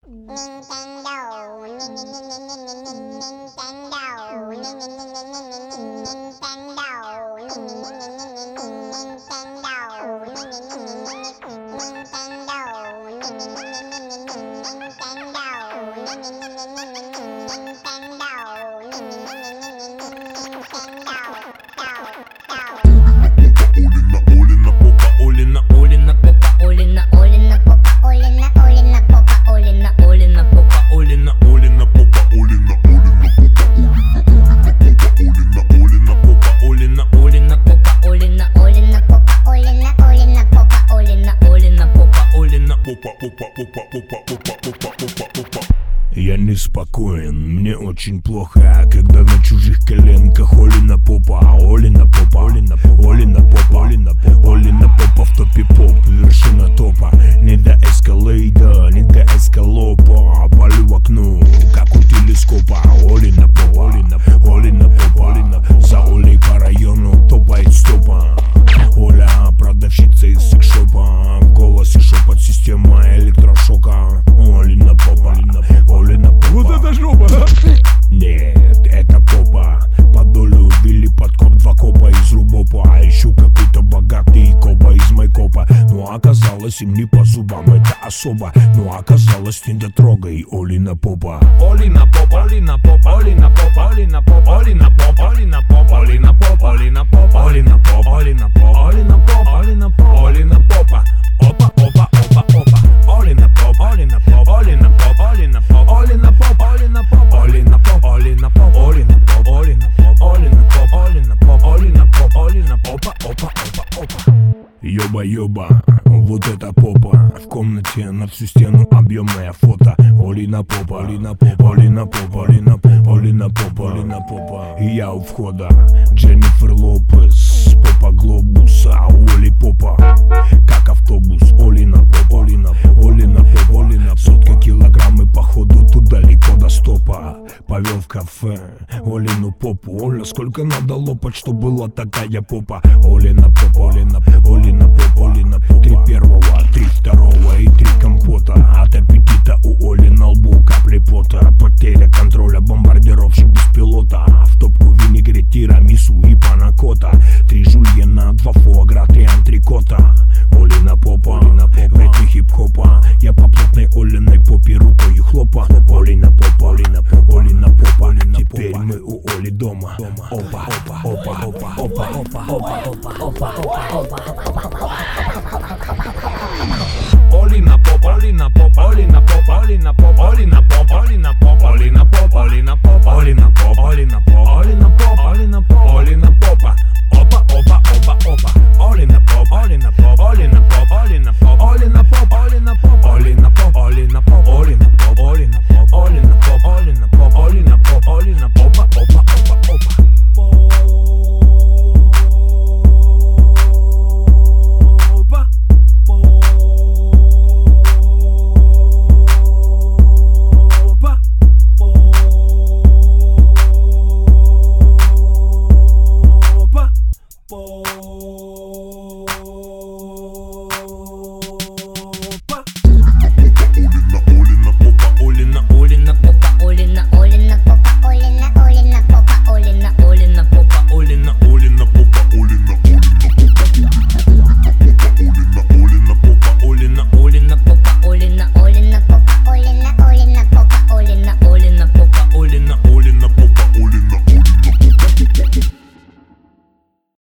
Я неспокоен, мне очень плохо, когда на чужих коленках Олина попа, Олина попа, Олина попа, Олина попа, Олина попа в топе поп, вершина топа. Не до эскалейда, не до эскалопа, палю в окно, как у телескопа. Олина попа, Олина попа, Олина попа, Олина попа. За Олей по району топает стопа. Оля продавщица из секшопа, в голосе шепот, система электрошока. Олина попа, Олина попа, Олина попа. Вот это жопа, да? Нет, это попа. Под долю ввели подкоп, два копа из рубопа. А еще какой-то богатый коба из майкопа. Но оказалось им не по зубам, это особо. Но оказалось не дотрогай Олина попа. Олина попа, Олина попа, Олина попа, Олина попа, Олина попа, Олина попа, Олина попа, Олина попа, Олина попа, Олина попа, Олина попа, Олина попа, Олина попа. Опа, опа, опа, опа. Олина попа, Олина попа, Олина попа, Олина попа, Олина попа, Олина попа, Олина попа, Олина попа, Олина попа, Олина попа, Олина попа, Олина попа, Олина попа, Олина попа, опа, опа, опа. Ёба-ёба, вот это попа. В комнате на всю стену объемное фото. Олина попа, Олина попа, Олина попа, Олина попа, Олина попа, Олина попа. И я у входа, Дженнифер Лопес, попа глобус, а у Оли попа как автобус. Олина попа, Олина попа, Олина попа, Олина попа. Сотка килограмм и походу тут далеко до стопа. Повел в кафе Олину попу. Оля, сколько надо лопать, что была такая попа? Олина попа, Олина попа, Олина попа, Олина попа. 3 первого, 3 второго и 3 компота. От аппетита